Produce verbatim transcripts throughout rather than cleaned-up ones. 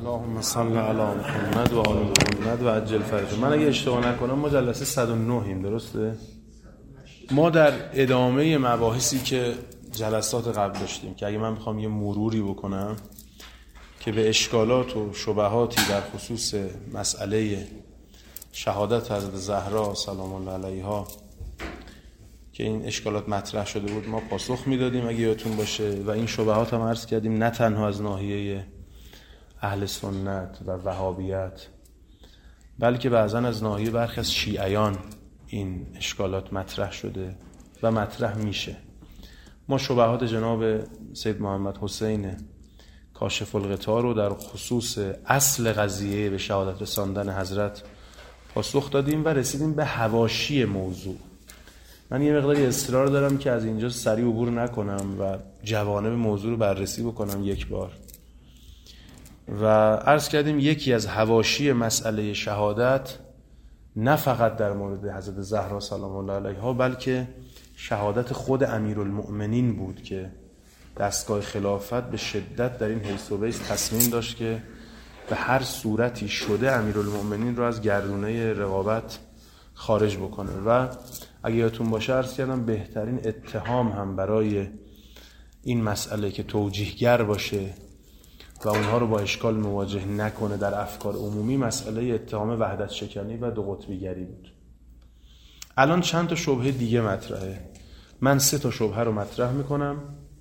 اللهم صل علی محمد و آل محمد و عجل فرجهم. من اگه اشتباه نکنم ما جلسه صد و نه ایم، درسته؟ ما در ادامه مباحثی که جلسات قبل داشتیم که اگه من بخوام یه مروری بکنم که به اشکالات و شبهاتی در خصوص مسئله شهادت حضرت زهرا سلام الله علیها که این اشکالات مطرح شده بود ما پاسخ میدادیم اگه یادتون باشه، و این شبهات هم عرض کردیم نه تنها از ناحیه اهل سنت و وهابیت بلکه بعضن از ناحیه برخی از شیعیان این اشکالات مطرح شده و مطرح میشه. ما شبهات جناب سید محمد حسین کاشف الغطا رو در خصوص اصل قضیه به شهادت رساندن حضرت پاسخ دادیم و رسیدیم به حواشی موضوع. من یه مقداری اصرار دارم که از اینجا سریع عبور نکنم و جوانب موضوع رو بررسی بکنم یک بار. و عرض کردیم یکی از حواشی مسئله شهادت نه فقط در مورد حضرت زهرا سلام الله علیها بلکه شهادت خود امیرالمؤمنین بود که دستگاه خلافت به شدت در این حیث و بیس تصمیم داشت که به هر صورتی شده امیرالمؤمنین رو از گردونه رقابت خارج بکنه. و اگه یادتون باشه عرض کردم بهترین اتهام هم برای این مسئله که توجیهگر باشه و اونها رو با اشکال مواجه نکنه در افکار عمومی مسئله اتهام وحدت شکنی و دو قطبی گری بود. الان چند تا شبهه دیگه مطرحه. من سه تا شبهه رو مطرح میکنم،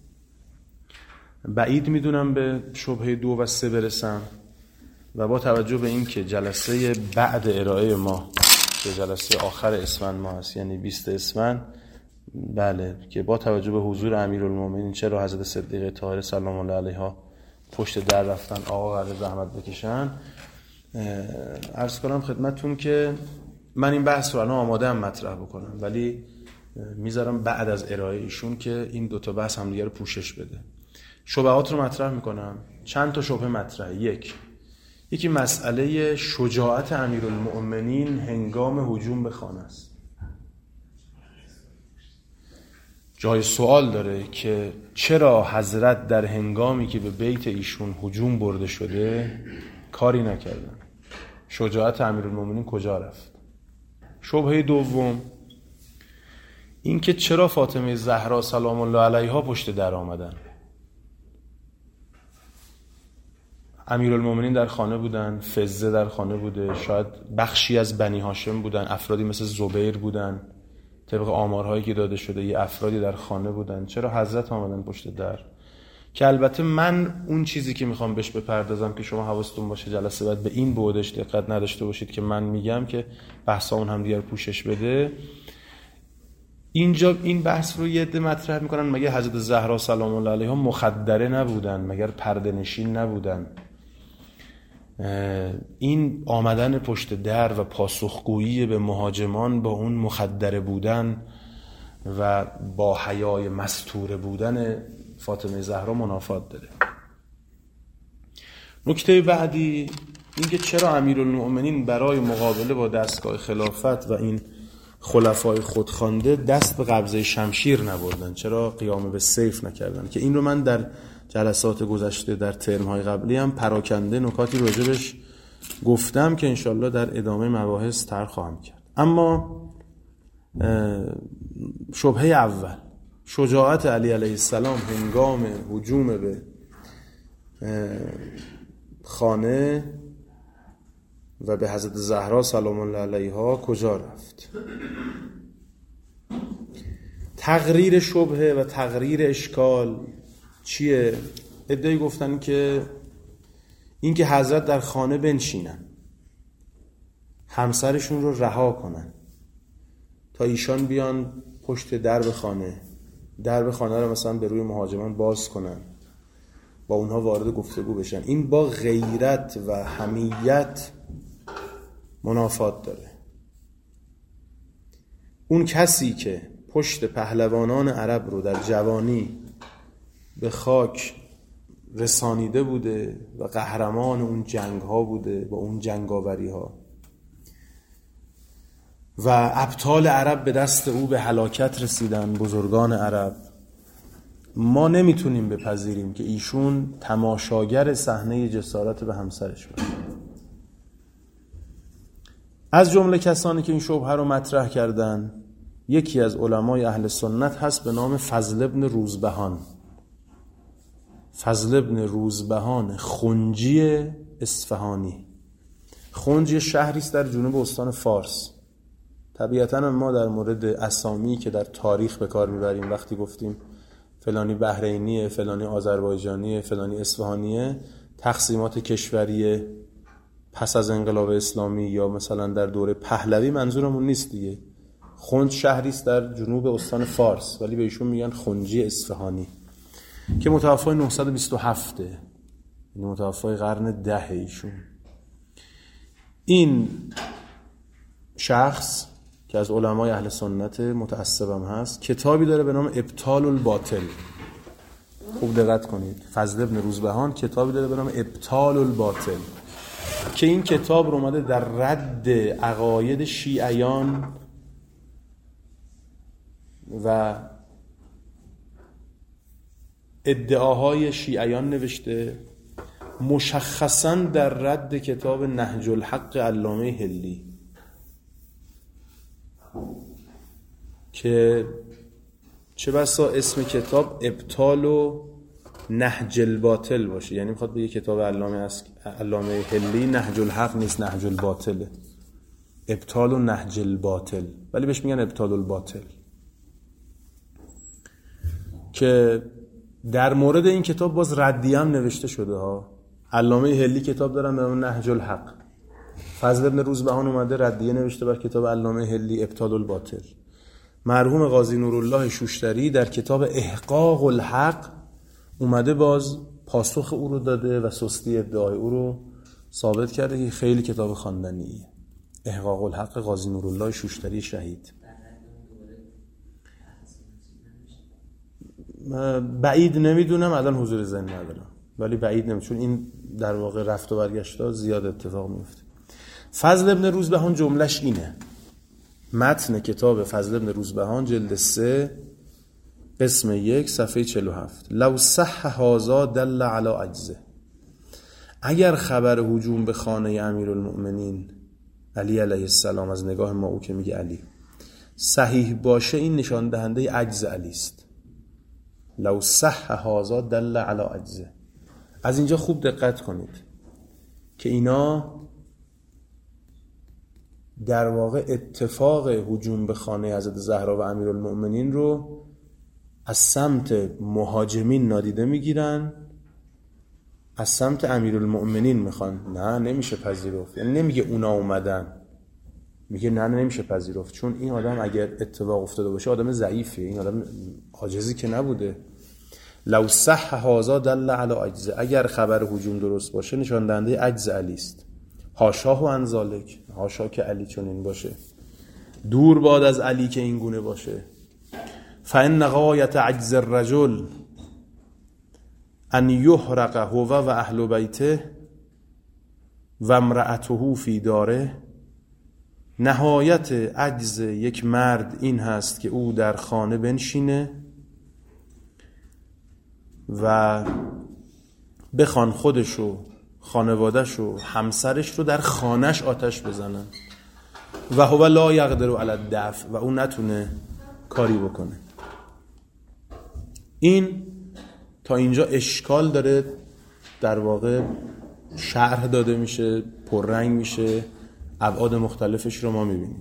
بعید میدونم به شبهه دو و سه برسم و با توجه به این که جلسه بعد ارائه ما که جلسه آخر اسفند ما هست یعنی بیست اسفند، بله، که با توجه به حضور امیرالمومنین چرا حضرت صدیقه طاهره سلام الله علیها پشت در رفتن آقا قرار زحمت بکشن، عرض کنم خدمتتون که من این بحث رو الان آماده هم مطرح بکنم ولی میذارم بعد از ارائه ایشون که این دوتا بحث هم دیگه رو پوشش بده. شبهات رو مطرح میکنم. چند تا شبهه مطرحه. یک یکی مسئله شجاعت امیرالمؤمنین هنگام هجوم به خانه است. جای سوال داره که چرا حضرت در هنگامی که به بیت ایشون هجوم برده شده کاری نکردن؟ شجاعت امیرالمؤمنین کجا رفت؟ شبهه دوم این که چرا فاطمه زهرا سلام الله علیها پشت در آمدن؟ امیرالمومنین در خانه بودن، فزه در خانه بوده، شاید بخشی از بنی هاشم بودن، افرادی مثل زبیر بودن، طبق آمارهایی که داده شده یه افرادی در خانه بودن، چرا حضرت آمدن پشت در؟ که البته من اون چیزی که میخوام بهش بپردازم که شما حواستون باشه جلسه بعد به این بودش دقت نداشته باشید که من میگم که بحثا اون هم دیگر پوشش بده. اینجا این بحث رو یه عده مطرح میکنن مگه حضرت زهرا سلام الله علیها مخدره نبودن؟ مگر پرده نشین نبودن؟ این آمدن پشت در و پاسخگویی به مهاجمان با اون مخدره بودن و با حیای مستوره بودن فاطمه زهرا منافات داره. نکته بعدی این که چرا امیرالمؤمنین برای مقابله با دستگاه خلافت و این خلفای خودخوانده دست به قبضه شمشیر نبردن؟ چرا قیام به سیف نکردن؟ که این رو من در جلسات گذشته در ترم‌های قبلی هم پراکنده نکاتی راجبش گفتم که انشالله در ادامه مباحث طرح خواهم کرد. اما شبهه اول شجاعت علی علیه السلام هنگام هجوم به خانه و به حضرت زهرا سلام الله علیها کجا رفت؟ تقریر شبهه و تقریر اشکال چیه؟ ادعای گفتن که این که حضرت در خانه بنشینن، همسرشون رو رها کنن تا ایشان بیان پشت درب خانه، درب خانه رو مثلا به روی مهاجمان باز کنن، با اونها وارد گفتگو بشن، این با غیرت و حمیت منافات داره. اون کسی که پشت پهلوانان عرب رو در جوانی به خاک رسانیده بوده و قهرمان اون جنگ ها بوده با اون جنگاوری ها و ابطال عرب به دست او به هلاکت رسیدن، بزرگان عرب، ما نمیتونیم بپذیریم که ایشون تماشاگر صحنه جسارت به همسرش باشه. از جمله کسانی که این شبهه رو مطرح کردن یکی از علمای اهل سنت هست به نام فضل ابن روزبهان. فضل ابن روزبهان خنجی اصفهانی. خنج شهری است در جنوب استان فارس. طبیعتاً ما در مورد اسامی که در تاریخ به کار میبریم وقتی گفتیم فلانی بحرینیه، فلانی آذربایجانیه، فلانی اصفهانیه، تقسیمات کشوری پس از انقلاب اسلامی یا مثلا در دوره پهلوی منظورمون نیست دیگه. خنج شهری است در جنوب استان فارس ولی به ایشون میگن خنجی اصفهانی که متوفای نهصد و بیست و هفت، یعنی متوفای قرن ده ایشون. این شخص که از علمای اهل سنت متعصبم هست کتابی داره به نام ابطال الباطل. خوب دقت کنید، فضل ابن روزبهان کتابی داره به نام ابطال الباطل که این کتاب رو اومده در رد عقاید شیعیان و ادعاهای شیعیان نوشته، مشخصاً در رد کتاب نهج الحق علامه حلی که چه بسا اسم کتاب ابطال و نهج الباطل باشه، یعنی میخواد بگه کتاب علامه علامه حلی نهج الحق نیست، نهج الباطله، ابطال و نهج الباطل، ولی بهش میگن ابطال الباطل. که در مورد این کتاب باز ردیه هم نوشته شده ها. علامه حلی کتاب دارن به نام نهج الحق، فضل ابن روزبهان اومده ردیه نوشته بر کتاب علامه حلی ابطال الباطل. مرحوم قاضی نورالله شوشتری در کتاب احقاق الحق اومده باز پاسخ او رو داده و سستی ادعای او رو ثابت کرده که خیلی کتاب خواندنیه. احقاق الحق قاضی نورالله شوشتری شهید. بعید نمیدونم، الان حضور ذهن ندارم، ولی بعید نمیدونم چون این در واقع رفت و برگشت‌ها زیاد اتفاق میفته. فضل ابن روزبهان جملش اینه، متن کتاب فضل ابن روزبهان جلد سه قسم یک صفحه چهل و هفت: لو صح هذا دل علی عجزه. اگر خبر هجوم به خانه امیرالمؤمنین علی علیه السلام از نگاه ما او که میگه علی صحیح باشه، این نشان دهنده عجز علی است. لو صح هذا دل علی عجزه. از اینجا خوب دقت کنید که اینا در واقع اتفاق هجوم به خانه حضرت زهرا و امیرالمؤمنین رو از سمت مهاجمین نادیده میگیرن، از سمت امیرالمؤمنین میخوان. نه نمیشه پذیرفت، یعنی نمیگه اونا اومدن، میگه نه نمیشه پذیرفت، چون این آدم اگر اتفاق افتاده باشه آدم ضعیفه، این آدم عاجزی که نبوده. لو صح هذا دل علی عجزه. اگر خبر هجوم درست باشه نشان دهنده عجز علی است. حاشاه و انذالک، حاشا که علی چنین باشه، دور باد از علی که این گونه باشه. فإن غایت عجز الرجل ان یحرق هو و اهل بیته و امرأته فی داره. نهایت عجز یک مرد این هست که او در خانه بنشینه و بخوان خودشو، خانوادهشو، همسرش رو در خانهش آتش بزنن. و هو لا یقدر علی الدفع، و او نتونه کاری بکنه. این تا اینجا اشکال داره، در واقع شرح داده میشه، پررنگ میشه، ابعاد مختلفش رو ما میبینیم.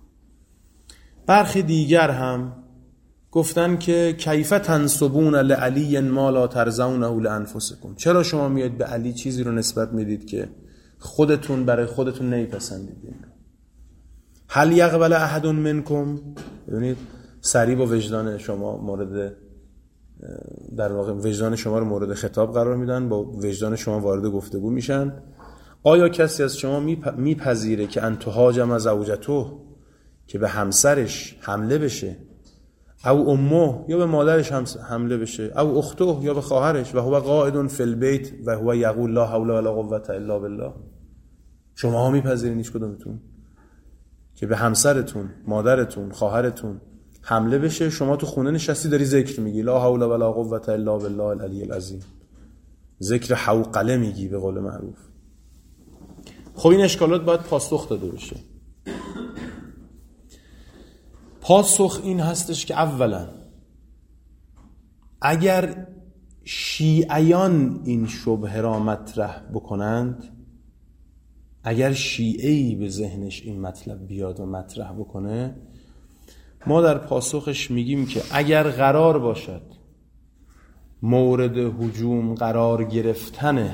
برخی دیگر هم گفتن که کیف تنسبون لعلی ما لا ترضونه لانفسکم. چرا شما میاد به علی چیزی رو نسبت میدید که خودتون برای خودتون نمیپسندید؟ هل یقبل احد منکم. ببینید سریع با وجدان شما مورد، در واقع وجدان شما رو مورد خطاب قرار میدن، با وجدان شما وارد گفتگو میشن. آیا کسی از شما میپذیره که ان تهاجم زوجته، که به همسرش حمله بشه، او امه یا به مادرش حمله بشه، او اخته یا به خواهرش، و هو قاعد فی البیت و هو یقول لا حول ولا قوة الا بالله؟ شما ها میپذیرین هیچ کدومتون که به همسرتون، مادرتون، خواهرتون حمله بشه، شما تو خونه نشستی داری ذکر میگی لا حول ولا قوة الا بالله العلی العظیم، ذکر حوقله میگی به قول معروف. خب این اشکالات باید پاسخ داده بشه. پاسخ این هستش که اولا اگر شیعیان این شبهه را مطرح بکنند، اگر شیعه‌ای به ذهنش این مطلب بیاد و مطرح بکنه، ما در پاسخش میگیم که اگر قرار باشد مورد هجوم قرار گرفتن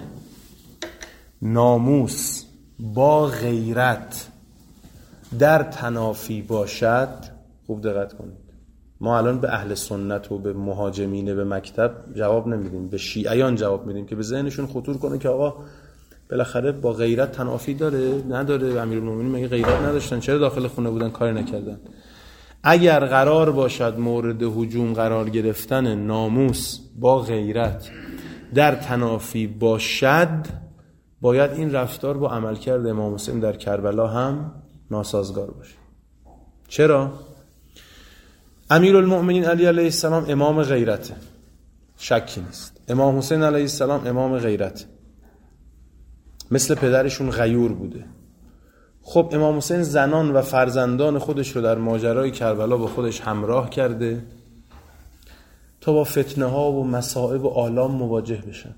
ناموس با غیرت در تنافی باشد، خوب دقت کنید، ما الان به اهل سنت و به مهاجمین به مکتب جواب نمیدیم، به شیعیان جواب میدیم که به ذهنشون خطور کنه که آقا بالاخره با غیرت تنافی داره نداره، امیرالمومنین مگه غیرت نداشتن، چرا داخل خونه بودن کاری نکردن؟ اگر قرار باشد مورد هجوم قرار گرفتن ناموس با غیرت در تنافی باشد، باید این رفتار با عملکرد امام حسین در کربلا هم ناسازگار باشه. چرا؟ امیرالمومنین علی علیه السلام امام غیرته، شکی نیست. امام حسین علیه السلام امام غیرته، مثل پدرشون غیور بوده. خب امام حسین زنان و فرزندان خودش رو در ماجرای کربلا با خودش همراه کرده تا با فتنه ها و مصائب و آلام مواجه بشن.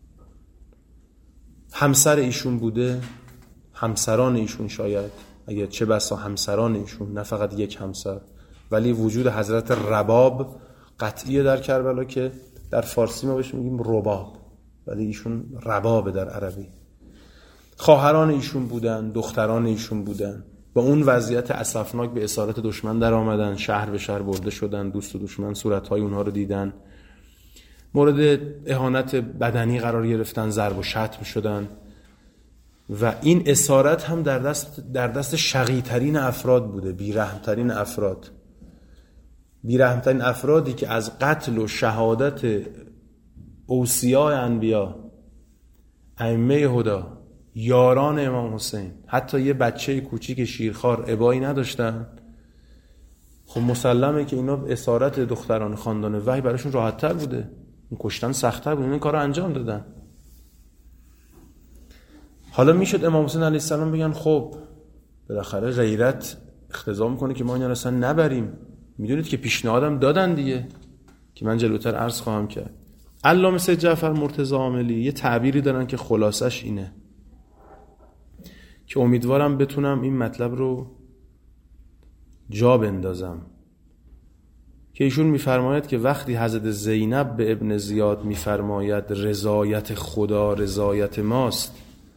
همسر ایشون بوده، همسران ایشون شاید، اگر چه بسا همسران ایشون، نه فقط یک همسر، ولی وجود حضرت رباب قطعیه در کربلا که در فارسی ما بهش میگیم رباب، ولی ایشون رباب در عربی. خواهران ایشون بودن، دختران ایشون بودن، با اون وضعیت اسفناک به اسارت دشمن در آمدن، شهر به شهر برده شدن، دوست و دشمن صورتهای اونها رو دیدن، مورد اهانت بدنی قرار گرفتن، ضرب و شتم شدن و این اسارت هم در دست در دست شقی‌ترین افراد بوده، بی‌رحم‌ترین افراد، بی‌رحم‌ترین افرادی که از قتل و شهادت اوصیاء انبیا، ائمه هدی، یاران امام حسین، حتی یه بچه کوچیک شیرخوار ابایی نداشتن. خب مسلمه که اینا اسارت دختران خاندان وحی براشون راحت تر بوده، این کشتن سخت‌تر بود، این کار رو انجام دادن. حالا میشد امام حسین علیه السلام بگن خب بالاخره غیرت اقتضا میکنه که ما اینا اصلا نبریم، میدونید که پیشنهادم دادن دیگه که من جلوتر عرض خواهم کرد. علامه سید جعفر مرتضی عاملی یه تعبیری دارن که خلاصش اینه که امیدوارم بتونم این مطلب رو جا بندازم، که ایشون میفرماید که وقتی حضرت زینب به ابن زیاد میفرماید رضایت خدا رضایت ماست،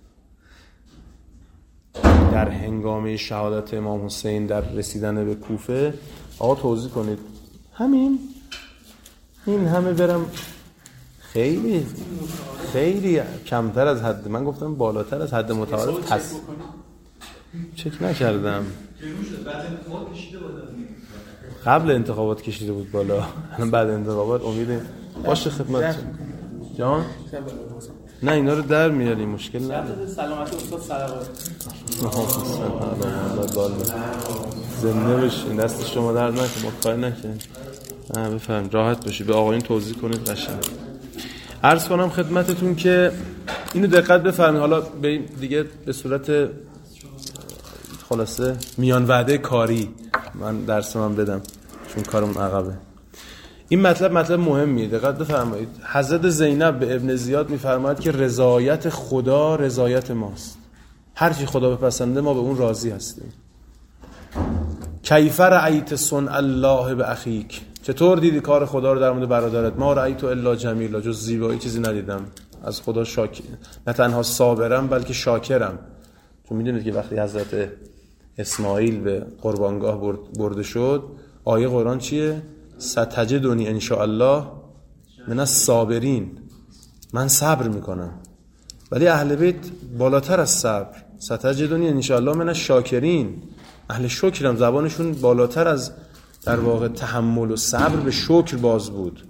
در هنگام شهادت امام حسین در رسیدن به کوفه، آقا توضیح کنید همین این همه برم خیلی خیلی کمتر از حد، من گفتم بالاتر از حد متعارف، پس چک نکردم قبل انتخابات کشیده بود بالا، بعد انتخابات امیدیم باشه خدمت جان. نه اینا رو در میاریم، مشکل نداره. سلامتی استاد صلوات زنده بشین، دست شما درد نکنه، ما کاری نکنیم. نه بفرم راحت باشی، به آقایون توضیح کنید قشنگ. عرض کنم خدمتتون که اینو دقت بفرمایید، حالا به دیگه به صورت خلاصه میان وعده کاری من درس من بدم چون کارم عقبه. این مطلب مطلب مهمیه، دقت بفرمایید. حضرت زینب به ابن زیاد میفرماید که رضایت خدا رضایت ماست، هر چی خدا بپسنده ما به اون راضی هستیم. کیف رأیت صنع الله به اخیک، چطور دیدی کار خدا رو در مورد برادرت؟ ما رأیت الا جمیلا، جز زیبایی چیزی ندیدم، از خدا شاکر، نه تنها صابرم بلکه شاکرم. چون میدونید که وقتی حضرت اسماعیل به قربانگاه برده شد، آیه قرآن چیه؟ ستجدنی ان شاء الله من الصابرین، من صبر میکنم. ولی اهل بیت بالاتر از صبر، ستجدنی ان شاء الله من الشاکرین، اهل شکرم، زبانشون بالاتر از در واقع تحمل و صبر به شکر باز بود.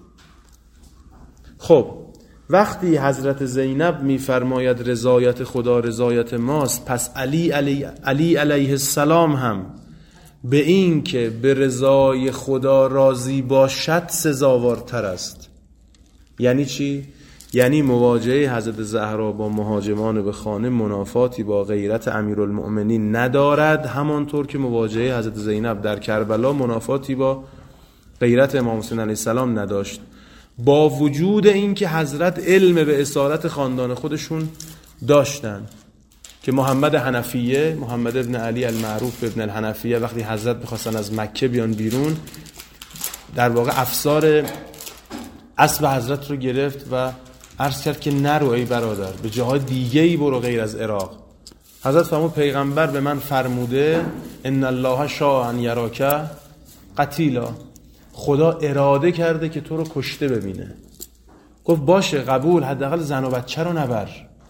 خب وقتی حضرت زینب میفرماید رضایت خدا رضایت ماست، پس علی علی علی علیه السلام هم به این که به رضای خدا راضی باشد سزاوارتر است. یعنی چی؟ یعنی مواجهه حضرت زهرا با مهاجمان به خانه منافاتی با غیرت امیرالمؤمنین ندارد، همانطور که مواجهه حضرت زینب در کربلا منافاتی با غیرت امام حسین علیه السلام نداشت، با وجود این که حضرت علم به اسارت خاندان خودشون داشتن که محمد حنفیه، محمد ابن علی المعروف ابن الحنفیه، وقتی حضرت می‌خواستن از مکه بیان بیرون، در واقع افسار اسب حضرت رو گرفت و عرض کرد که نرو ای برادر، به جاهای دیگه‌ای برو غیر از عراق. حضرت فرمود پیغمبر به من فرموده ان الله شاء ان یراک قتیلا، خدا اراده کرده که تو رو کشته ببینه. گفت باشه قبول، حداقل زن و بچه رو نبر.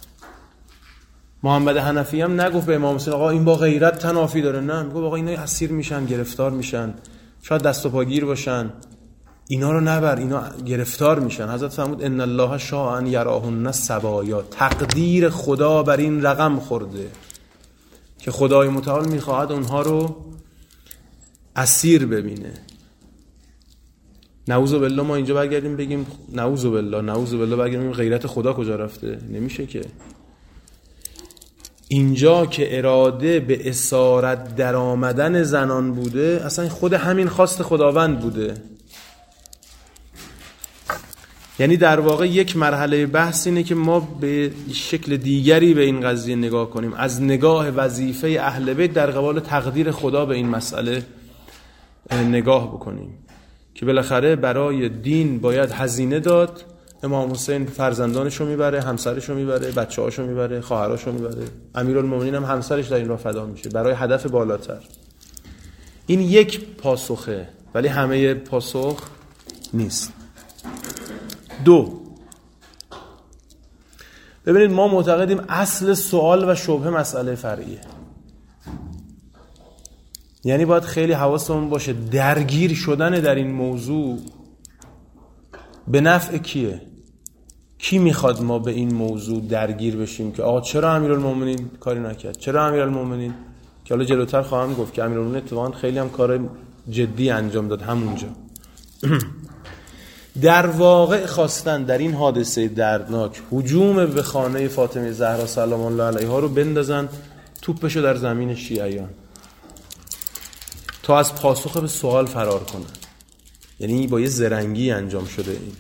محمد حنفی هم نگفت به امام حسین آقا این با غیرت تنافی داره، نه، میگه آقا اینا اسیر میشن، گرفتار میشن، شاید دست و پاگیر باشن، اینا رو نبر، اینا گرفتار میشن. حضرت فرمود ان الله شاء ان یراهن سبایا، تقدیر خدا بر این رقم خورده که خدای متعال میخواهد اونها رو اسیر ببینه. نعوذ بالله ما اینجا برگردیم بگیم نعوذ بالله نعوذ بالله برگردیم غیرت خدا کجا رفته؟ نمیشه که. اینجا که اراده به اسارت در آمدن زنان بوده، اصلا خود همین خواست خداوند بوده. یعنی در واقع یک مرحله بحث اینه که ما به شکل دیگری به این قضیه نگاه کنیم، از نگاه وظیفه اهل بیت در قبال تقدیر خدا به این مسئله نگاه بکنیم که بالاخره برای دین باید هزینه داد. امام حسین فرزندانشو میبره، همسرشو میبره، بچه‌هاشو میبره، خواهراشو میبره، امیرالمومنین هم همسرش در این راه فدا میشه برای هدف بالاتر. این یک پاسخه، ولی همه پاسخ نیست. دو، ببینید ما معتقدیم اصل سوال و شبهه مسئله فرعیه. یعنی باید خیلی حواسمون باشه درگیر شدن در این موضوع به نفع کیه؟ کی میخواد ما به این موضوع درگیر بشیم که آقا چرا امیرالمومنین کاری نکرد؟ چرا امیرالمومنین؟ که حالا جلوتر خواهم گفت که امیرالمومنین اتفاقا خیلی هم کار جدی انجام داد همونجا. در واقع خواستن در این حادثه دردناک هجوم به خانه فاطمه زهرا سلام الله علیها رو بندازن توپشو در زمین شیعیان تا از پاسخ به سوال فرار کنن. یعنی با یه زرنگی انجام شده این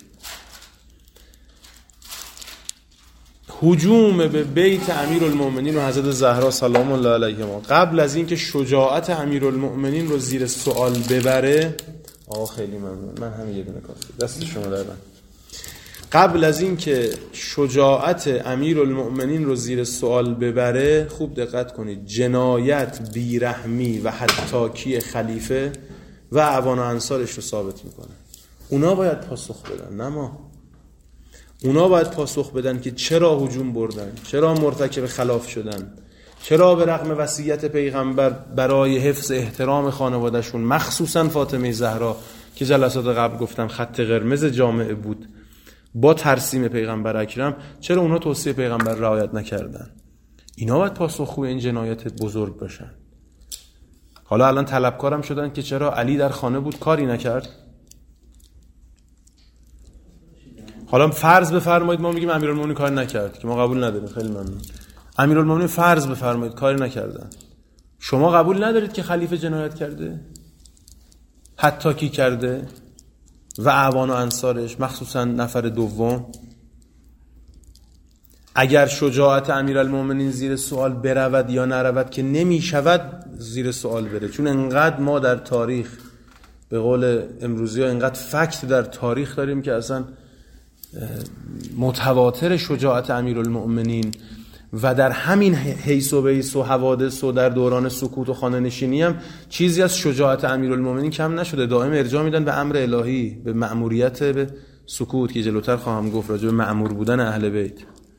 هجوم به بیت امیرالمومنین و حضرت زهرا سلام الله علیها. قبل از اینکه شجاعت امیرالمومنین رو زیر سوال ببره، آقا خیلی ممنون، من همین یه دونه کافی دست شما در من. قبل از اینکه شجاعت امیرالمومنین رو زیر سوال ببره، خوب دقت کنید، جنایت، بیرحمی و حتاکی خلیفه و اعوان و انصارش رو ثابت میکنه. اونا باید پاسخ بدن، نه ما. اونا باید پاسخ بدن که چرا هجوم بردن، چرا مرتکب خلاف شدن، چرا به رغم وصیت پیغمبر برای حفظ احترام خانوادهشون، مخصوصا فاطمه زهرا که جلسات قبل گفتم خط قرمز جامعه بود با ترسیم پیغمبر اکرم، چرا اونا توصیه پیغمبر رعایت نکردن؟ اینا باید پاسخگوی این جنایت بزرگ باشن. حالا الان طلبکارم شدن که چرا علی در خانه بود کاری نکرد. حالا فرض بفرمایید ما میگیم امیرالمومنین کاری نکرد که ما قبول نداریم، خیلی ممنون. امیرالمومنین فرض بفرمایید کاری نکردن، شما قبول ندارید که خلیفه جنایت کرده، حتی کی کرده و اعوان و انصارش، مخصوصا نفر دوم؟ اگر شجاعت امیرالمومنین زیر سوال برود یا نرود، که نمی شود زیر سوال بره، چون انقدر ما در تاریخ به قول امروزی ها انقدر فکت در تاریخ داریم که اصلا متواتر شجاعت امیرالمومنین و در همین حیث و بیس و حوادث و در دوران سکوت و خانه نشینی هم چیزی از شجاعت امیرالمومنین کم نشده. دائم ارجاع میدن به امر الهی، به مأموریت به سکوت که جلوتر خواهم گفت راجع به مأمور بودن اهل بیت.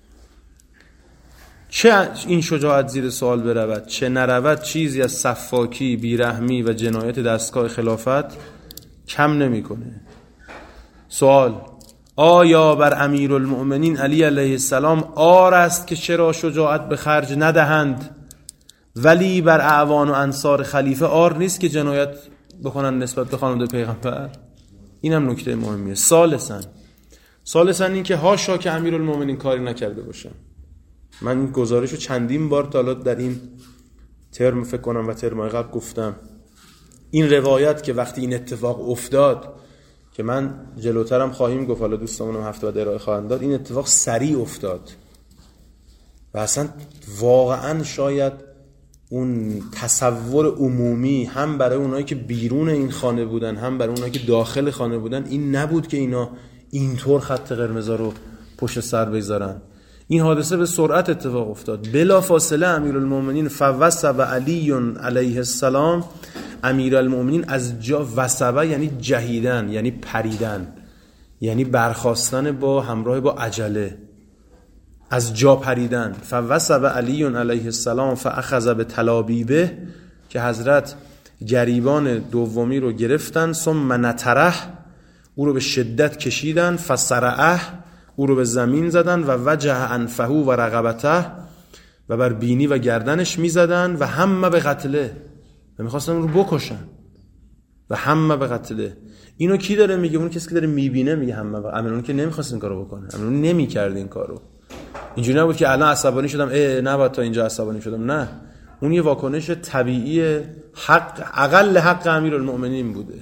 چه این شجاعت زیر سوال برود چه نرود، چیزی از سفاکی، بیرحمی و جنایت دستگاه خلافت کم نمیکنه. سوال: آیا بر امیرالمؤمنین علی علیه السلام عار است که چرا شجاعت به خرج ندهند ولی بر اعوان و انصار خلیفه آر نیست که جنایت بکنن نسبت به خانواده پیغمبر. این هم نکته مهمیه. ثالثاً ثالثاً این که هاشا که امیرالمومنین کاری نکرده باشن. من این گزارشو چندین بار تا حالا در این ترم فکر کنم و ترمای قبل گفتم. این روایت که وقتی این اتفاق افتاد که من جلوترم خواهیم گفت، حالا دوستامونم هفته بعد ارائه خواهند داد، این اتفاق سریع افتاد و اصلا واقعا شاید اون تصور عمومی هم برای اونایی که بیرون این خانه بودن هم برای اونایی که داخل خانه بودن این نبود که اینا اینطور خط قرمزا رو پشت سر بذارن. این حادثه به سرعت اتفاق افتاد. بلا فاصله امیرالمومنین فوسب علی علیه السلام، امیرالمومنین از جا وسبه یعنی جهیدن، یعنی پریدن، یعنی برخاستن با همراه با عجله، از جا پریدن. فوسب علی علیه السلام فاخذ بتلابیبه، که حضرت گریبان دومی رو گرفتن. ثم نطره، او رو به شدت کشیدن. فسرعه، او رو به زمین زدن. و وجه انفه و رقبته، و بر بینی و گردنش میزدن. و همه به قتله، و میخواستن اون رو بکشن. و همه به قتله. اینو کی داره میگه؟ اون کسی که داره میبینه میگه همه. امیرون که نمیخواست این کارو بکنه، امیرون نمیکرد این کارو. اینجوری نبود که الان عصبانی شدم اه نباید تا اینجا عصبانی شدم، نه، اون یه واکنش طبیعی حق، اقل حق امیرالمومنین بوده.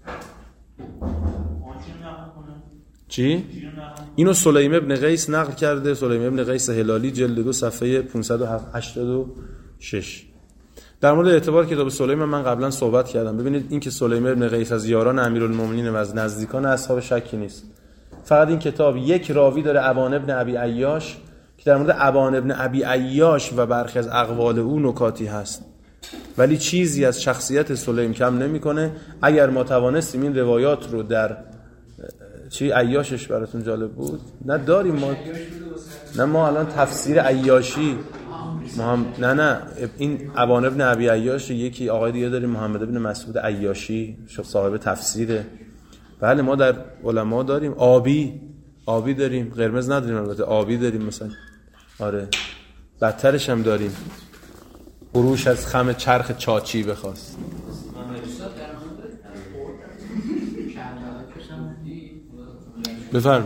چی؟ اینو سلیم ابن قیس نقل کرده، سلیم ابن قیس هلالی جلد دو صفحه پانصد و هشتاد و شش. در مورد اعتبار کتاب سلیم من قبلا صحبت کردم. ببینید این که سلیم ابن قیس از یاران امیرالمومنین و از نزدیکان اصحاب شکی نیست. فقط این کتاب یک راوی داره، ابان ابن ابی عیاش، که در مورد ابان ابن ابی عیاش و برخی از اقوال او نکاتی هست، ولی چیزی از شخصیت سلیم کم نمیکنه. اگر ما توانستیم این روایات رو در چی عیاشش براتون جالب بود، نه داریم ما، نه ما الان تفسیر عیاشی محمد... نه نه این ابان ابن ابی عیاش، یکی آقای دیگه داریم محمد ابن مسعود عیاشی صاحب تفسیره. بله ما در علما داریم. آبی آبی داریم، قرمز نداریم البته، آبی داریم مثلا. آره بدترش هم داریم، قروش از خم چرخ چاچی بخواست. بفرم.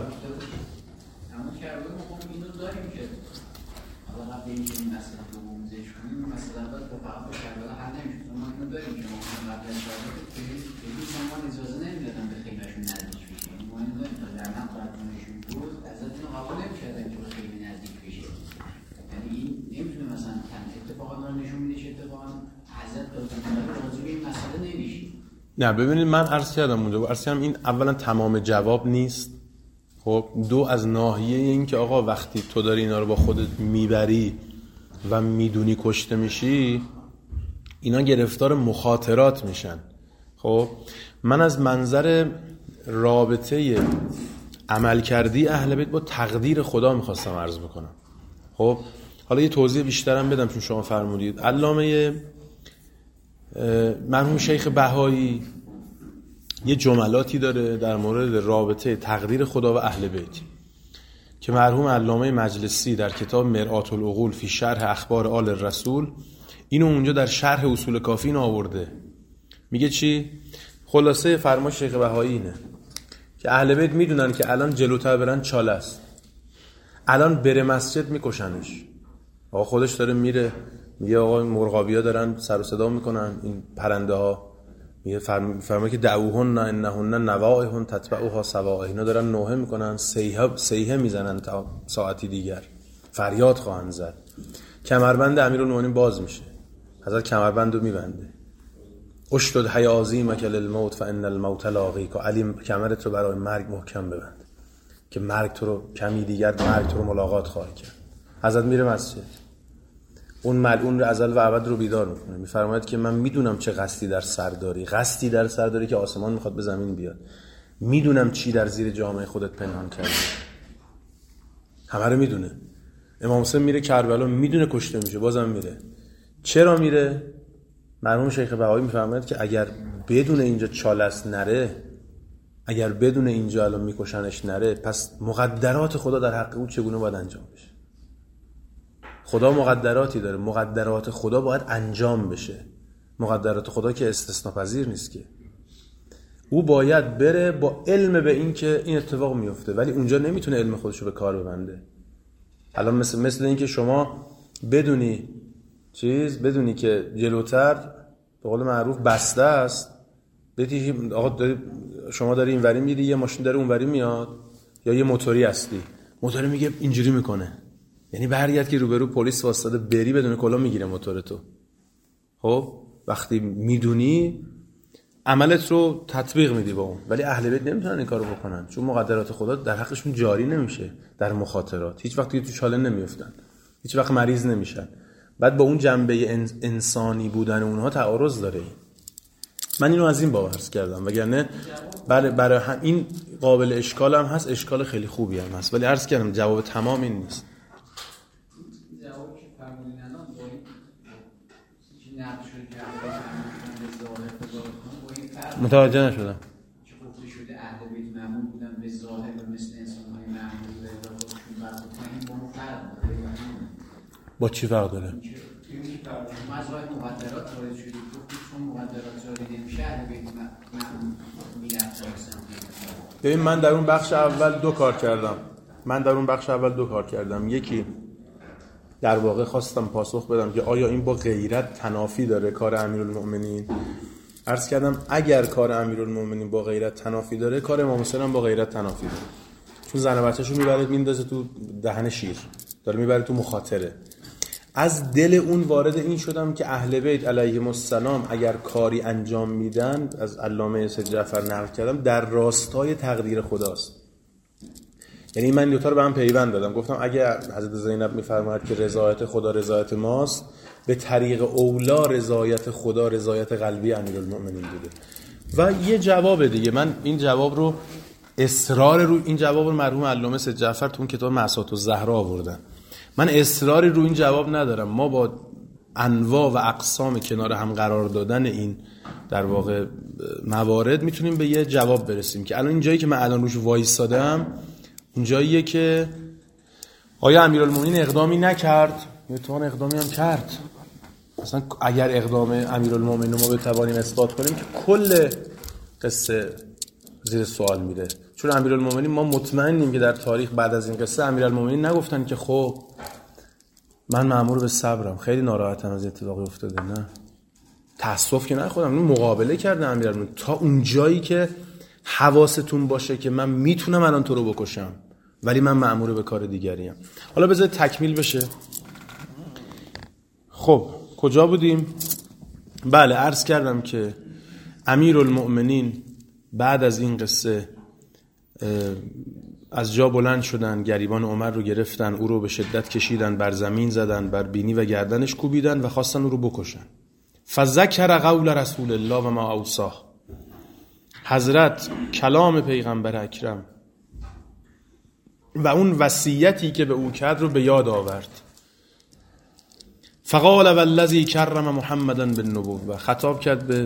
نه ببینید من عرض کردم اونجا، عرض کردم این اولا تمام جواب نیست. خب دو، از ناحیه این که آقا وقتی تو داری اینا رو با خودت میبری و میدونی کشته میشی، اینا گرفتار مخاطرات میشن. خب من از منظر رابطه عملکردی اهل بیت با تقدیر خدا میخواستم عرض بکنم. خب حالا یه توضیح بیشترم بدم چون شما فرمودید. علامه مرحوم شیخ بهایی یه جملاتی داره در مورد رابطه تقدیر خدا و اهل بیت که مرحوم علامه مجلسی در کتاب مرآت العقول فی شرح اخبار آل الرسول اینو اونجا در شرح اصول کافی اینو آورده. میگه چی؟ خلاصه فرما شیخ بهایی اینه که اهل بیت میدونن که الان جلوتر برن چاله است، الان بره مسجد میکشنش. آقا خودش داره میره، میگه آقا مرغابیا دارن سر و صدا میکنن، این پرنده ها، میگه فرمایی که دعوهن انهن نوائهن تتبعها سوائه، اینا دارن نوحه میکنن، سیحه سیحه میزنن تا ساعتی دیگر فریاد خواهند زد. کمربند امیرالمومنین باز میشه، حضرت کمربندو میبنده. اشدد حی عظیمک للموت فان الموت لاقیک، علی کمرت رو برای مرگ محکم ببند که مرگ تو رو کمی دیگر مرگ تو رو ملاقات خواهد کرد. حضرت میره مسجد، اون ملعون رو ازل و ابد رو بیدار میکنه، میفرماید که من میدونم چه قصدی در سر داری، قصدی در سر داری که آسمان میخواد به زمین بیاد، میدونم چی در زیر جامعه خودت پنهان کردی، همه رو میدونه. امام حسین میره کربلا، میدونه کشته میشه، بازم میره. چرا میره؟ مرحوم شیخ بهایی میفرماید که اگر بدون اینجا چالس نره، اگر بدون اینجا الان میکشنش نره، پس مقدرات خدا در حق او چگونه باید انجام بشه؟ خدا مقدراتی داره، مقدرات خدا باید انجام بشه. مقدرات خدا که استثناء پذیر نیست که. او باید بره با علم به این که این اتفاق میفته، ولی اونجا نمیتونه علم خودشو به کار ببنده. الان مثل مثل این که شما بدونی چیز بدونی که جلوتر به قول معروف بسته است، بدی آقا داری شما داری اینوری میری، یه ماشین داره اونوری میاد، یا یه موتوری هستی، موتور میگه اینجوری میکنه، یعنی برگرد که روبرو پلیس واسطه بری بدون کلا میگیره موتورتو. خب وقتی میدونی عملت رو تطبیق میدی با اون، ولی اهل بیت نمیتونن این کارو بکنن، چون مقدرات خدا در حقشون جاری نمیشه در مخاطرات، هیچ وقت تو چاله نمیافتن، هیچ وقت مریض نمیشن. بعد با اون جنبه انسانی بودن اونها تعارض داره. من اینو از این باورس کردم، وگرنه برای برای این قابل اشکال هم هست، اشکال خیلی خوبی هم هست، ولی عرض کردم جواب تمام این نیست. جوابی که فرمودین الان با این نقد شده که به ظاهر با این فرق متوجه نشدم که گفته شده اهل بیت معمول بودن به ظاهر و مثل انسان‌های معمول به خودشون برخورد کنن، با اون فرق داره. با چی فرق داره؟ ما از راه مقدرات وارد شدیم، گفتیم چون مقدرات جاری نمیشه اهل بیت معمول میرفتن. ببین من در اون بخش اول دو کار کردم من در اون بخش اول دو کار کردم یکی در واقع خواستم پاسخ بدم که آیا این با غیرت تنافی داره کار امیرالمؤمنین. عرض کردم اگر کار امیرالمؤمنین با غیرت تنافی داره، کار امام حسین هم با غیرت تنافی داره، چون زن بچه‌شو میبره میندازه تو دهن شیر، داره میبره تو مخاطره. از دل اون وارد این شدم که اهل بیت علیهم السلام اگر کاری انجام میدن، از علامه سید جعفر نقل کردم، در راستای تقدیر خداست. یعنی من دو تا رو به هم پیوند دادم، گفتم اگر حضرت زینب میفرماید که رضایت خدا رضایت ماست، به طریق اولا رضایت خدا رضایت قلبی امیرالمؤمنین بوده. و یه جواب دیگه، من این جواب رو اصرار رو این جواب رو مرحوم علامه سید جعفر تو اون کتاب مأسات الزهرا آوردن. من اصراری رو این جواب ندارم. ما با انواع و اقسام کنار هم قرار دادن این در واقع موارد میتونیم به یه جواب برسیم که الان این جایی که من الان روش وایسادم اون جاییه که آیا امیرالمومنین اقدامی نکرد یا تو اقدامی هم کرد. مثلا اگر اقدام امیرالمومنین رو ما بتوانیم اثبات کنیم که کل قصه زیر سوال میره، چون امیرالمومنین ما مطمئنیم که در تاریخ بعد از این قصه امیرالمومنین نگفتن که خب من مأمور به صبرم، خیلی ناراحتم از اتفاقی افتاده، نه تأسف که نه خودم مقابله کردم امیرالمومنین تا اون جایی که حواستون باشه که من میتونم الان تو رو بکشم ولی من مأمور به کار دیگریم. حالا بذار تکمیل بشه. خب کجا بودیم؟ بله عرض کردم که امیرالمؤمنین بعد از این قصه از جا بلند شدن، گریبان عمر رو گرفتن، او رو به شدت کشیدن، بر زمین زدن، بر بینی و گردنش کوبیدن و خواستن او رو بکشن. فذکر قول رسول الله و ما اوصاه، حضرت کلام پیغمبر اکرم و اون وصیتی که به او کرد رو به یاد آورد. فقال والذی کرم محمدا بالنبوة، خطاب کرد به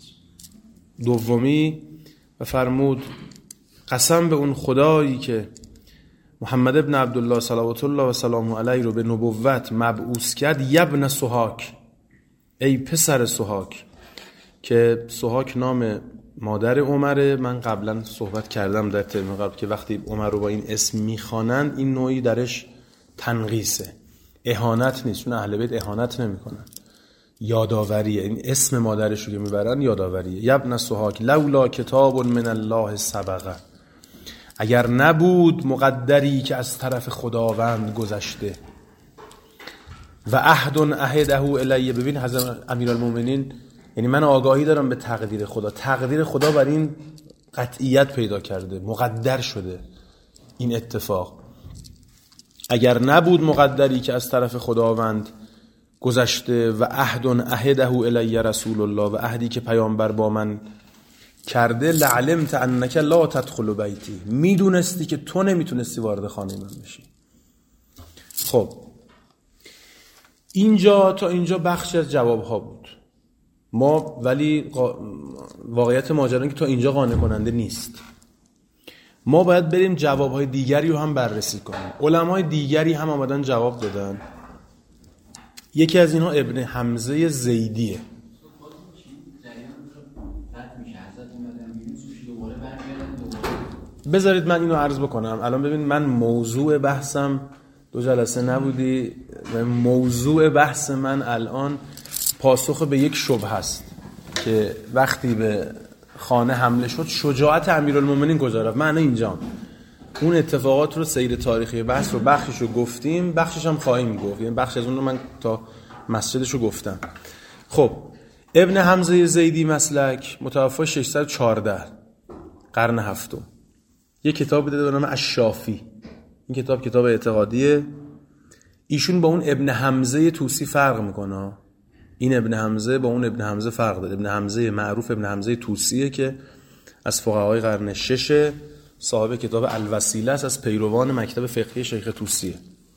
دومی و فرمود قسم به اون خدایی که محمد ابن عبدالله صلوات الله و سلامه علیه رو به نبوت مبعوث کرد، یبن سحاک، ای پسر سحاک، که سحاک نام مادر عمره. من قبلا صحبت کردم در ترم قبل که وقتی عمر رو با این اسم میخوانند این نوعی درش تنقیصه، اهانت نیست، چون اهل بیت اهانت نمیکنن، یاداوریه. این اسم مادرش رو که میبرن یاداوریه. یبن سحاک لولا کتاب من الله سبقه، اگر نبود مقدری که از طرف خداوند گذشته، و عهد عهده الیه. ببین حضرت امیرالمومنین یعنی من آگاهی دارم به تقدیر خدا، تقدیر خدا بر این قطعیت پیدا کرده، مقدر شده این اتفاق. اگر نبود مقدری که از طرف خداوند گذشته، و عهد عهده الیه رسول الله، و عهدی که پیامبر با من کرده، لعلمت انک لا تدخل بیتی، میدونستی که تو نمیتونستی وارد خانه من بشی. خب اینجا تا اینجا بخشی از جواب ها بود ما، ولی واقعیت ماجرا که تا اینجا قانع کننده نیست. ما باید بریم جواب های دیگری رو هم بررسی کنیم. علمای دیگری هم آمدن جواب دادن یکی از اینها ابن حمزه زیدیه. بذارید من اینو عرض بکنم. الان ببین، من موضوع بحثم دو جلسه نبودی، موضوع بحث من الان پاسخ به یک شبهه است که وقتی به خانه حمله شد شجاعت امیرالمومنین کجا رفت. من اینجام اون اتفاقات رو، سیر تاریخی بحث رو بخشش رو گفتیم، بخشش هم خواهیم گفت، یعنی بخش از اون رو من تا مسجدش رو گفتم. خب ابن حمزه زیدی مسلک متوفی ششصد و چهارده قرن هفتم، یک کتاب داده به نام الشافی. این کتاب کتاب اعتقادیه. ایشون با اون ابن حمزه توسی فرق میکنه. این ابن حمزه با اون ابن حمزه فرق داره. ابن حمزه معروف ابن حمزه توسیه که از فقهای قرن شش، صاحب کتاب الوسیله است، از پیروان مکتب فقهی شیخ توسیه.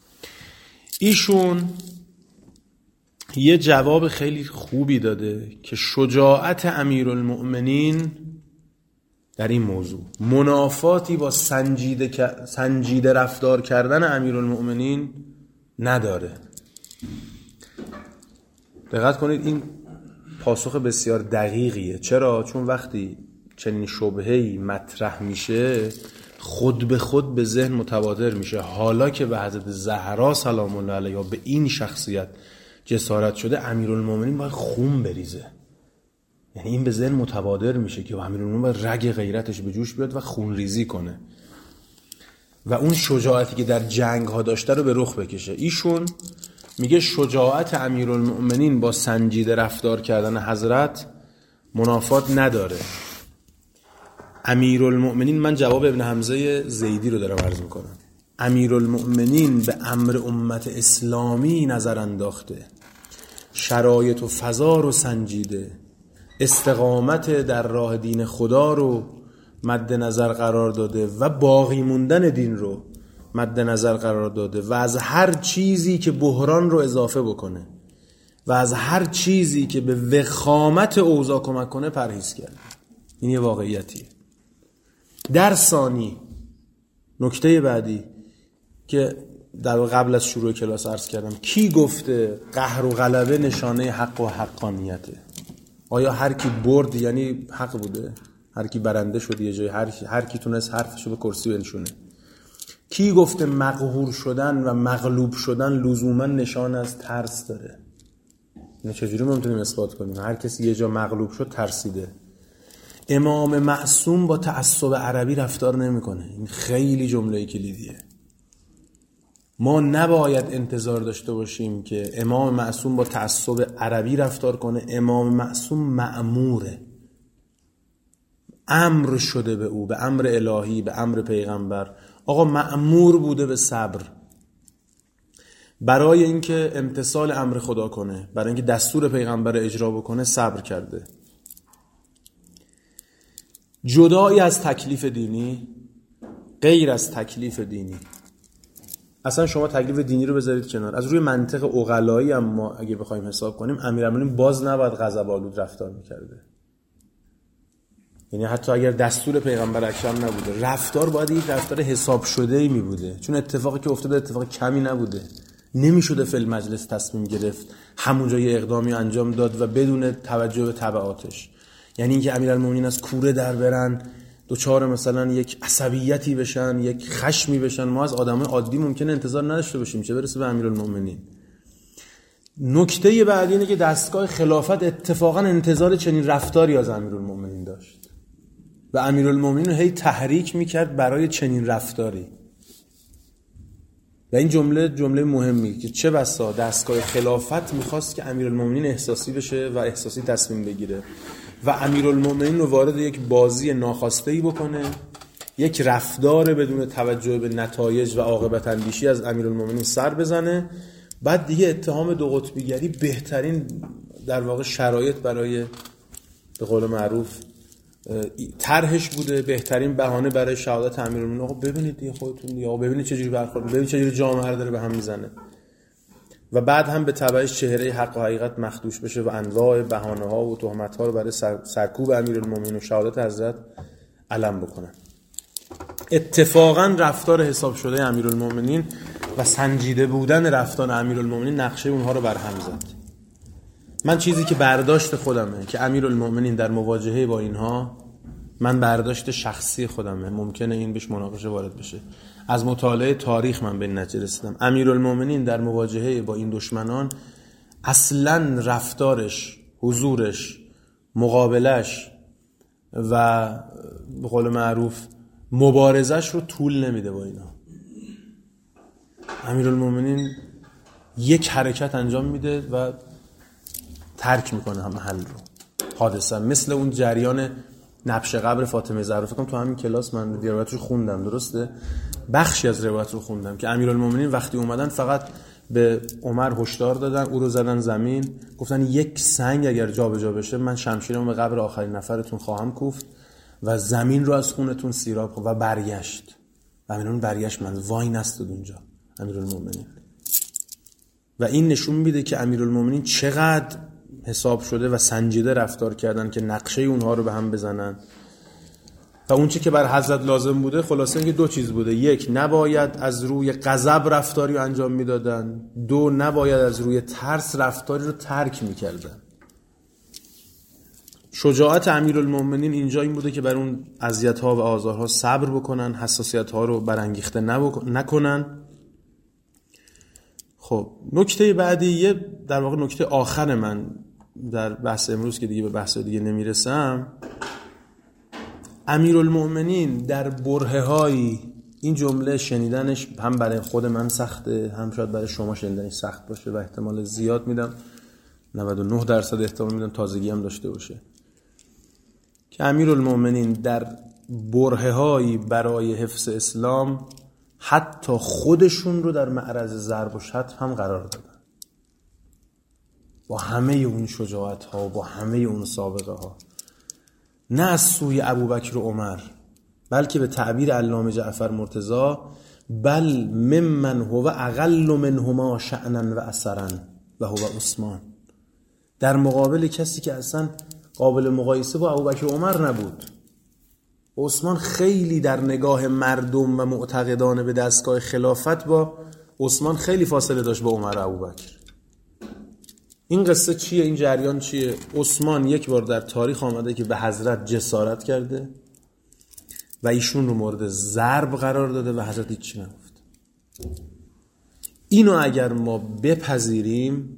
ایشون یه جواب خیلی خوبی داده که شجاعت امیرالمؤمنین در این موضوع منافاتی با سنجیده سنجیده رفتار کردن امیرالمؤمنین نداره. دقت کنید، این پاسخ بسیار دقیقیه. چرا؟ چون وقتی چنین شبهه‌ای مطرح میشه خود به خود به ذهن متبادر میشه. حالا که به حضرت زهرا سلام الله علیها به این شخصیت جسارت شده، امیرالمومنین باید خون بریزه. یعنی این به ذهن متبادر میشه که امیرالمومنین باید رگ غیرتش به جوش بیاد و خون ریزی کنه و اون شجاعتی که در جنگ ها داشته رو به رخ بکشه. ایشون میگه شجاعت امیرالمومنین با سنجیده رفتار کردن حضرت منافات نداره. امیرالمؤمنین، من جواب ابن حمزه زیدی رو دارم عرض میکنم، امیرالمؤمنین به امر امت اسلامی نظر انداخته، شرایط و فضا رو سنجیده، استقامت در راه دین خدا رو مد نظر قرار داده و باقی موندن دین رو مد نظر قرار داده و از هر چیزی که بحران رو اضافه بکنه و از هر چیزی که به وخامت اوضاع کمک کنه پرهیز کرده. این یه واقعیتیه. در ثانی، نکته بعدی که در قبل از شروع کلاس عرض کردم، کی گفته قهر و غلبه نشانه حق و حقانیته؟ آیا هر کی برد یعنی حق بوده؟ هر کی برنده شد یه جای، هر کی هر کی تونست حرفشو به کرسی بنشونه؟ کی گفته مقهور شدن و مغلوب شدن لزوما نشان از ترس داره؟ اینو چجوری ما میتونیم اثبات کنیم؟ هر کسی یه جا مغلوب شد ترسیده. امام معصوم با تعصب عربی رفتار نمیکنه. این خیلی جمله کلیدیه. ما نباید انتظار داشته باشیم که امام معصوم با تعصب عربی رفتار کنه. امام معصوم مأموره، امر شده به او، به امر الهی، به امر پیغمبر. آقا مأمور بوده به صبر برای اینکه امتثال امر خدا کنه، برای اینکه دستور پیغمبر اجرا بکنه صبر کرده. جدایی از تکلیف دینی، غیر از تکلیف دینی، اصلا شما تکلیف دینی رو بذارید کنار، از روی منطق عقلایی هم ما اگه بخوایم حساب کنیم، امیرالمومنین باز نباید غضب آلود رفتار میکرده. یعنی حتی اگر دستور پیغمبر اکرم نبوده، رفتار باید یک رفتار حساب شده ای می بوده، چون اتفاقی که افتاده اتفاق کمی نبوده. نمیشده فی المجلس تصمیم گرفت همونجا یه اقدامی انجام داد و بدون توجه به تبعاتش. یعنی اینکه امیرالمومنین از کوره در برن، دوچار مثلا یک عصبیتی بشن، یک خشمی بشن، ما از آدمای عادی ممکنه انتظار نداشته باشیم، چه برسه به امیرالمومنین. نکته بعدی اینه که دستگاه خلافت اتفاقا انتظار چنین رفتاری از امیرالمومنین داشت و امیرالمومنین رو هی تحریک میکرد برای چنین رفتاری. و این جمله جمله مهمی که چه بسا دستگاه خلافت میخواست که امیرالمومنین احساسی بشه و احساسی تصمیم بگیره و امیرالمومنین رو وارد یک بازی ناخواسته‌ای بکنه، یک رفتار بدون توجه به نتایج و عاقبت اندیشی از امیرالمومنین سر بزنه. بعد دیگه اتهام دو قطبیگری بهترین در واقع شرایط برای به قول معروف طرحش بوده، بهترین بهانه برای شهادت امیرالمومنین. آقا ببینید دیگه خودتون دیگه، آقا ببینید چه جوری برخورد، ببینید چه جوری جامعه رو داره به هم میزنه و بعد هم به تبعش چهره حق و حقیقت مخدوش بشه و انواع بهانه ها و تهمت ها رو برای سر، سرکوب امیرالمومنین و شهادت حضرت علم بکنن. اتفاقا رفتار حساب شده امیرالمومنین و سنجیده بودن رفتار امیرالمومنین نقشه اونها رو برهم زد. من چیزی که برداشت خودمه که امیرالمومنین در مواجهه با اینها، من برداشت شخصی خودمه، ممکنه این بهش مناقشه وارد بشه، از مطالعه تاریخ من به این نتیجه رسیدم. امیرالمومنین در مواجهه با این دشمنان اصلاً رفتارش، حضورش، مقابلش و به قول معروف مبارزش رو طول نمیده با اینا. امیرالمومنین یک حرکت انجام میده و ترک میکنه هم محل رو، حادثه. مثل اون جریان نبش قبر فاطمه زهرا، فکر کنم تو همین کلاس من روایت رو خوندم، درسته؟ بخشی از روایت رو خوندم که امیرالمومنین وقتی اومدن فقط به عمر هشدار دادن، او رو زدن زمین، گفتن یک سنگ اگر جابجا بشه من شمشیرم به قبر آخرین نفرتون خواهم کوفت و زمین رو از خونتون سیراب کنم. و برگشت. و امیرالمومنین برگشت، من وای نستاد اونجا امیرالمومنین. و این نشون میده که امیرالمومنین چقدر حساب شده و سنجیده رفتار کردن که نقشه اونها رو به هم بزنن. و اون چی که بر حضرت لازم بوده خلاصه اینکه دو چیز بوده: یک، نباید از روی غضب رفتاری رو انجام میدادن، دو، نباید از روی ترس رفتاری رو ترک میکردن. شجاعت امیرالمومنین اینجا این بوده که بر اون اذیت‌ها و آزارها صبر بکنن، حساسیت‌ها رو برانگیخته نکنن. خب نکته بعدی، یه در واقع نکته آخر من در بحث امروز که دیگه به بحث دیگه نمیرسم، امیرالمومنین در برهه‌های، این جمله شنیدنش هم برای خود من سخته، هم شاید برای شما شنیدنش سخت باشه و احتمال زیاد میدم نود و نه درصد احتمال میدم تازگی هم داشته باشه، که امیرالمومنین در برهه‌های برای حفظ اسلام حتی خودشون رو در معرض ضرب و شتم هم قرار دادن، با همه اون شجاعت ها و با همه اون سابقه ها، نه از سوی ابوبکر و عمر، بلکه به تعبیر علامه جعفر مرتضی بل ممن هو اقل منهما شأنا و اثرا و هو عثمان، در مقابل کسی که اصلا قابل مقایسه با ابوبکر و عمر نبود. عثمان خیلی در نگاه مردم و معتقدان به دستگاه خلافت با عثمان خیلی فاصله داشت با عمر و ابوبکر. این قصه چیه؟ این جریان چیه؟ عثمان یک بار در تاریخ آمده که به حضرت جسارت کرده و ایشون رو مورد ضرب قرار داده و حضرت هیچی نگفت. اینو اگر ما بپذیریم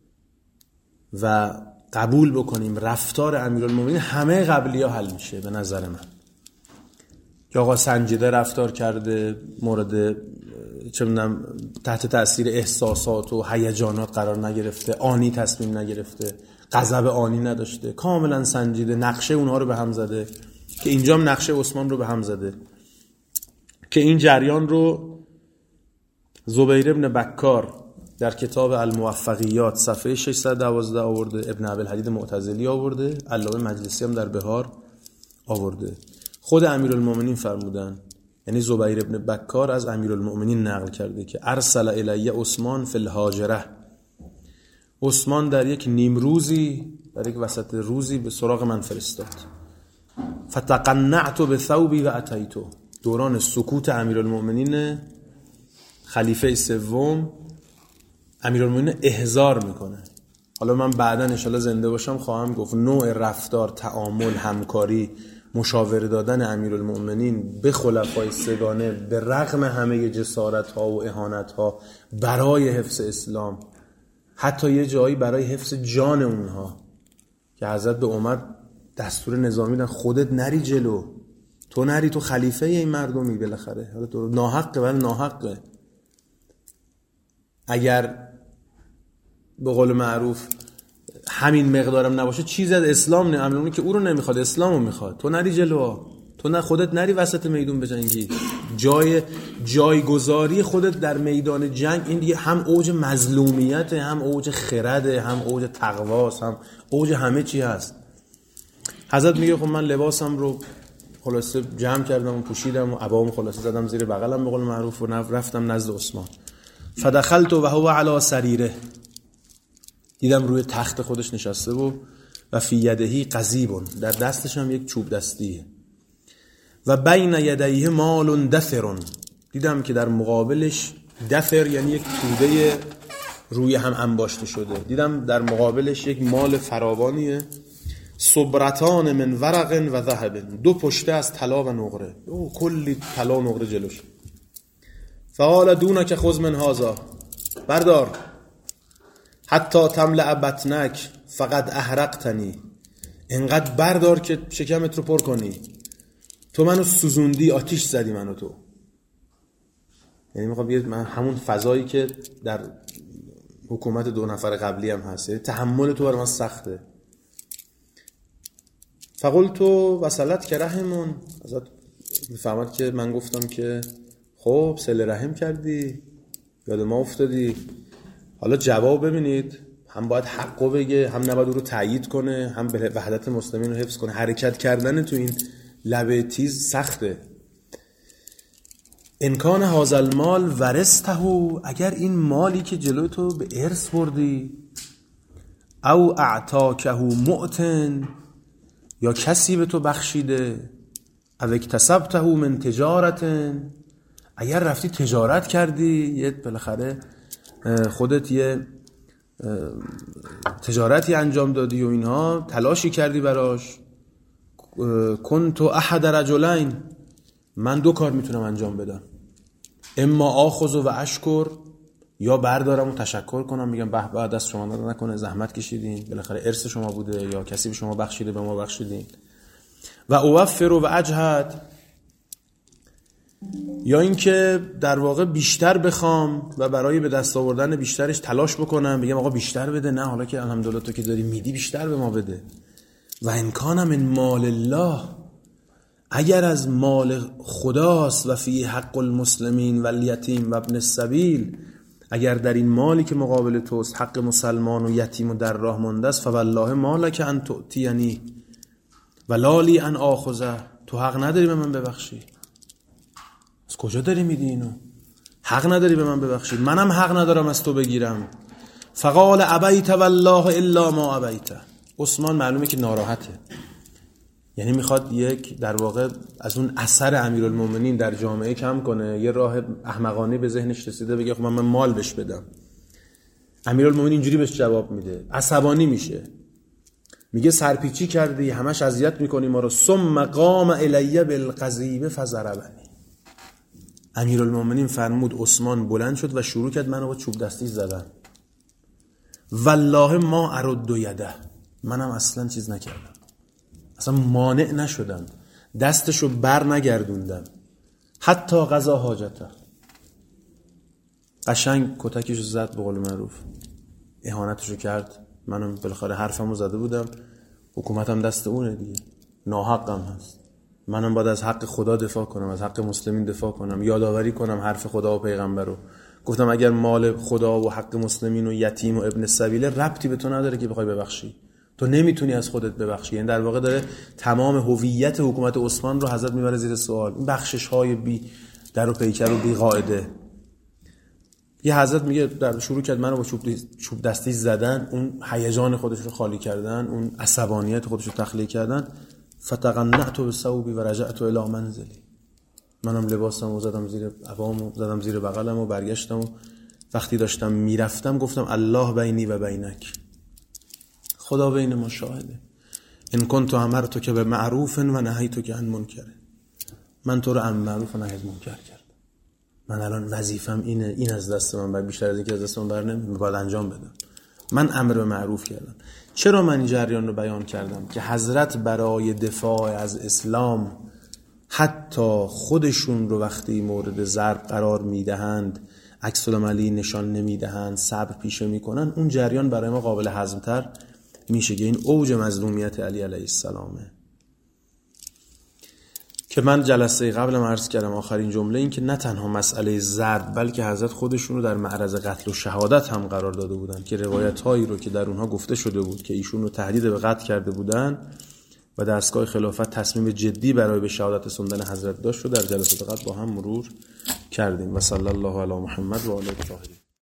و قبول بکنیم رفتار امیرالمومنین، همه قبلی ها حل میشه به نظر من. که آقا سنجیده رفتار کرده، مورد چه می‌دونم تحت تاثیر احساسات و هیجانات قرار نگرفته، آنی تصمیم نگرفته، غضب آنی نداشته، کاملا سنجیده نقشه اونها رو به هم زده، که اینجا هم نقشه عثمان رو به هم زده. که این جریان رو زبیر ابن بکار در کتاب الموفقیات صفحه ششصد و دوازده آورده، ابن ابوالحدید معتزلی آورده، علامه مجلسی هم در بهار آورده. خود امیرالمومنین فرمودن، یعنی زبیر ابن بکار از امیرالمومنین نقل کرده که ارسل الی عثمان فی الهاجره، عثمان در یک نیم روزی، در یک وسط روزی به سراغ من فرستاد. فتقنعت بثوبی و اتیتو، دوران سکوت امیرالمومنین خلیفه سوم، امیرالمومنین احضار میکنه. حالا من بعدا ان شاءالله زنده باشم خواهم گفت نوع رفتار، تعامل، همکاری، مشاوره دادن امیرالمومنین به خلفای سگانه به رغم همه جسارت ها و اهانت ها برای حفظ اسلام، حتی یه جایی برای حفظ جان اونها، که حضرت به عمر دستور نظامی دادن خودت نری جلو، تو نری، تو خلیفه این مردمی بالاخره، حالا تو ناحقه ولی ناحقه. اگر به قول معروف همین مقدارم نباشه چیزی از اسلام نه، امیرالمومنین که او رو نمیخواد، اسلامو میخواد. تو نری جلو، تو نه خودت نری وسط میدون بجنگی، جای جایگذاری خودت در میدان جنگ این دیگه هم اوج مظلومیت، هم اوج خرد، هم اوج تقواست، هم اوج همه چی هست. حضرت میگه خب من لباسم رو خلاصه جمع کردم و پوشیدم و عبام خلاصه زدم زیر بغلم به قول معروف و رفتم نزد عثمان. فدخلت و هو علی سریره، دیدم روی تخت خودش نشسته و و فی یدهی قضیب، در دستش هم یک چوب دستیه، و بین یدیه مال دثر، دیدم که در مقابلش دفر یعنی یک توده روی هم انباشته شده. دیدم در مقابلش یک مال فراوانیه. صبرتان من ورق و ذهب، دو پشته از طلا و نقره. او کلی طلا و نقره جلوش. فقال دونک خذ من هذا، بردار. حتی تملأ بطنک فقط احرقتنی، اینقدر بردار که شکمت رو پر کنی. تو منو سوزوندی، آتیش زدی منو تو. یعنی میخوام بگم من همون فضایی که در حکومت دو نفر قبلی هم هست، یعنی تحمل تو برای من سخته. فقلت وصلت که رحمون، ازت میفهمد که من گفتم که خب صله رحم کردی، یاد ما افتادی. حالا جواب ببینید، هم باید حقو بگه، هم نباید او رو تایید کنه، هم به وحدت مسلمین رو حفظ کنه. حرکت کردن تو این لبه تیز سخته. انکان هازل مال ورثته، اگر این مالی که جلوی تو به ارث بردی، او اعطاکه معتن، یا کسی به تو بخشیده، او اکتسبته من تجارتن، اگر رفتی تجارت کردی، یه بالاخره خودت یه تجارتی انجام دادی و اینها تلاشی کردی براش. کنت احد رجلین، من دو کار میتونم انجام بدم، اما آخذ و اشکر، یا بردارم و تشکر کنم، میگم به به دست شما درد نکنه، زحمت کشیدین، بالاخره ارث شما بوده یا کسی به شما بخشیده، به ما بخشیدین. و اوفر و اجهد، یا اینکه در واقع بیشتر بخوام و برای به دست آوردن بیشترش تلاش بکنم، بگم آقا بیشتر بده، نه حالا که الحمدلله تو که داری میدی بیشتر به ما بده. و انکان من مال الله، اگر از مال خداست، و فی حق المسلمین و الیتیم و ابن السبیل، اگر در این مالی که مقابل توست حق مسلمان و یتیم و در راه مانده است، فوالله مالک ان تؤتینی ولالی ان آخذه، تو حق نداری به من ببخشی. از کجا داری میدی اینو؟ حق نداری به من ببخشی، منم حق ندارم از تو بگیرم. فقال ابیت والله الا ما ابیت. عثمان معلومه که ناراحته، یعنی میخواد یک در واقع از اون اثر امیرالمومنین در جامعه کم کنه. یه راه احمقانه به ذهنش رسیده، بگه خب من مال بهش بدم. امیرالمومنین اینجوری بهش جواب میده، عصبانی میشه، میگه سرپیچی کردی، همش اذیت میکنی ما رو. ثم قام الی بالقضیب فضربنی. امیرالمومنین فرمود عثمان بلند شد و شروع کرد منو با چوب دستی زدن. والله ما ارد یده، منم اصلا چیز نکردم، اصلا مانع نشدم، دستشو بر نگردوندم. حتی قضا حاجته، قشنگ کتکشو زد، به قول معروف اهانتشو کرد. منم بالاخره حرفمو زده بودم، حکومتم دست اونه دیگه، ناحقم هست، منم باید از حق خدا دفاع کنم، از حق مسلمین دفاع کنم، یادآوری کنم حرف خدا و پیغمبر رو. گفتم اگر مال خدا و حق مسلمین و یتیم و ابن السبیل ربطی به تو نداره که بخوای ببخشی، تو نمیتونی از خودت ببخشی. یعنی در واقع داره تمام هویت حکومت عثمان رو حضرت میبره زیر سوال. این بخشش های بی در و پیکر و بی قاعده. یه حضرت میگه در شروع کرد منو با چوب چوب دستی زدن، اون هیجان خودش رو خالی کردن، اون عصبانیت خودش رو تخلیه کردن. فتقنعت بثوبی و رجعت الی منزلی، منم لباسم رو زدم زیر عبامو، زدم زیر بغلم و برگشتم و وقتی داشتم میرفتم گفتم الله بینی و بینک، خدا بین ما شاهده. ان کنت امرتک به معروف و نهیتک عن منکر، من تو رو امر معروف و نهی از منکر کردم. من الان وظیفم اینه، این از دست من بر بیشتر از این که از دست من بر نمیاد، باید انجام بدم. من امر به معروف کردم. چرا من این جریان رو بیان کردم؟ که حضرت برای دفاع از اسلام حتی خودشون رو وقتی مورد ضرب قرار میدهند، عکس العملی نشان نمیدهند، صبر پیشه میکنن، اون جریان برای ما قابل هضم‌تر میشه. که این اوج مظلومیت علی علیه السلامه. که من جلسه قبلم عرض کردم آخرین جمله این که نه تنها مسئله ضرب، بلکه حضرت خودشون رو در معرض قتل و شهادت هم قرار داده بودن، که روایت هایی رو که در اونها گفته شده بود که ایشون رو تهدید به قتل کرده بودن و دستگاه خلافت تصمیم جدی برای به شهادت رسوندن حضرت داشت رو در جلسات قبل با هم مرور کردیم. و صلی الله علی محمد و آله الطاهرین.